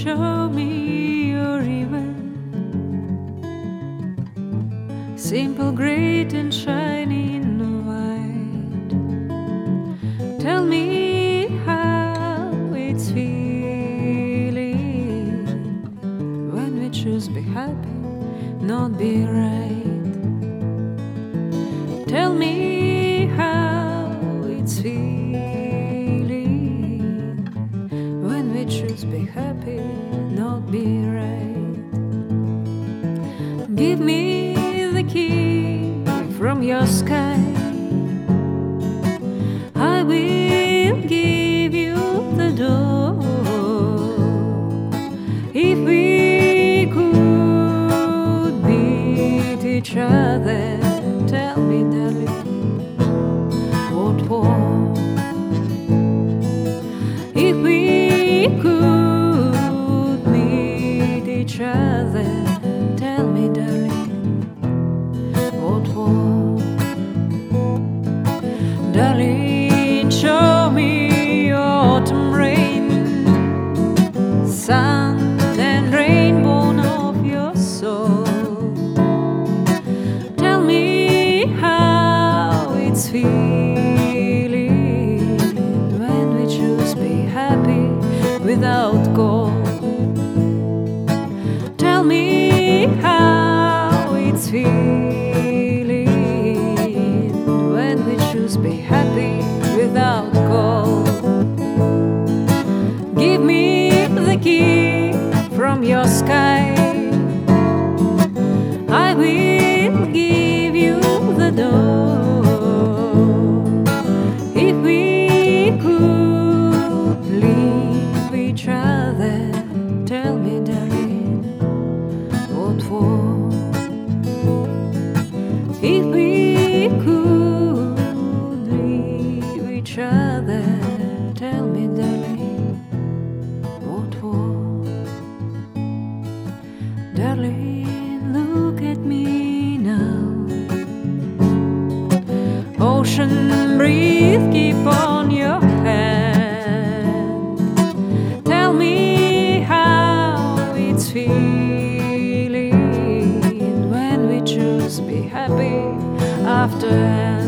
show me your river, simple, great, and shining white. Tell me how it's feeling when we choose be happy, not be right. Tell me how it's feeling when we choose be happy, not be right. Give me the key from your sky, I will give you the door. If we could meet each other, tell me, darling, what for? If we could meet each other, tell me, darling, what for? Darling, show me your autumn rain, sun and rainbow of your soul. Tell me how it's feeling when we choose be happy without goal. Tell me how it's feeling when we choose be happy without goal. Give me the key from your sky, I will give you the door. If we could leave each other, tell me, darling, what for? If we could leave each other, tell me, darling, what for? Darling, look at me now. Ocean breeze, keep on your hand. Tell me how it's feeling when we choose be happy after.